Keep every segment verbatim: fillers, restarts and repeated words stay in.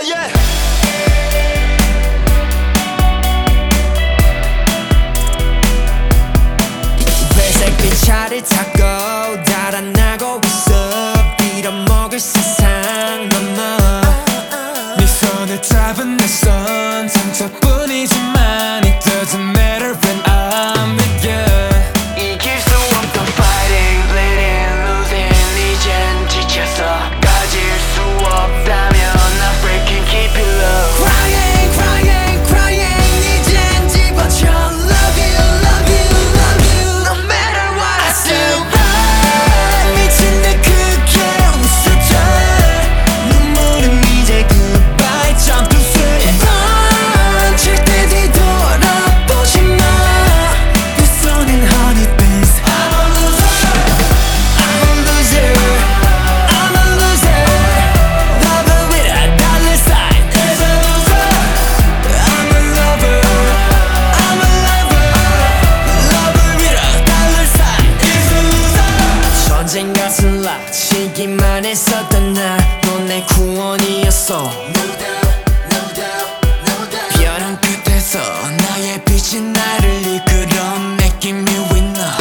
yeah. 회색 빛차를 타고 달아나고 있어. 빌어먹을 세상 넘어. 네 손을 잡은 내 손 상처뿐이지만 it doesn't matter when I'm with you. 이길 수 없던 fighting, bleeding, losing 이젠 지쳐서 가질 수 없다면 I freaking keep it low. Crying, crying, crying 이젠 집어쳐. Love you, love you, love you no matter what I still run. 미친 듯 크게 웃어줘. 눈물은 이제 goodbye jump to sweet run. 절대 뒤돌아보지 마. 내 손엔 honey bees. I'm a loser, I'm a loser, I'm a loser. Lover with a dollar sign is a loser. I'm a lover, I'm a lover. Lover with a dollar sign is a loser. 전쟁 같은 life 지기만 했었던 나넌 내 구원이었어. No doubt, no doubt, no doubt. 벼랑 끝에서 나의 빛이 나를 이끌어 making me winner.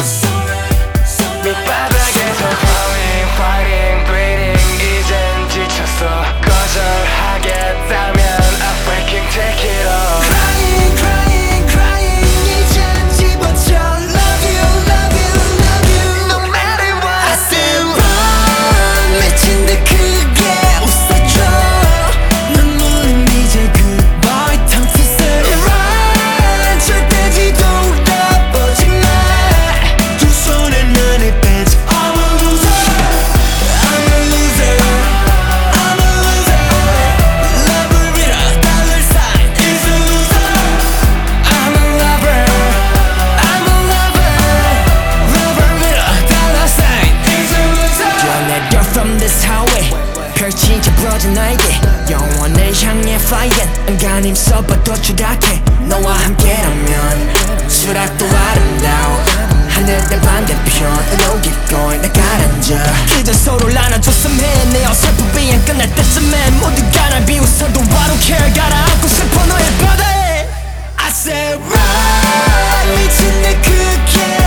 밑바닥에서 crawling, fighting, bleeding 이젠 지쳤어. 거절하겠다면 I freaking take it all. Crying, crying, crying 이젠 집어쳐. Love you, love you, love you no matter what I still run. 미친 듯 크게 웃어줘. 눈물은 이제 goodbye time to say run. 절대 뒤돌아보지 마. 두 손에 나를 뺀지 I'm a loser, I'm a loser, I'm a loser. Lover with a dollar sign is a loser. I'm a lover, I'm a lover. Lover with a dollar sign is a loser. 뛰어내려 from this highway 펼치게 부러진 나에게 영원을 향해 flying. 안간힘 써봐도 추락해. 너와 함께라면 수락도 아름다워. 하늘의 반대편으로 keep going 나 가라앉아. 그저 서로를 안아줬으면 해. 내 어설픈 비행 끝날 때쯤엔 모두가 날 비웃어도 I don't care. 가라앉고 싶어 너의 바다에 I said run. 미친 듯 크게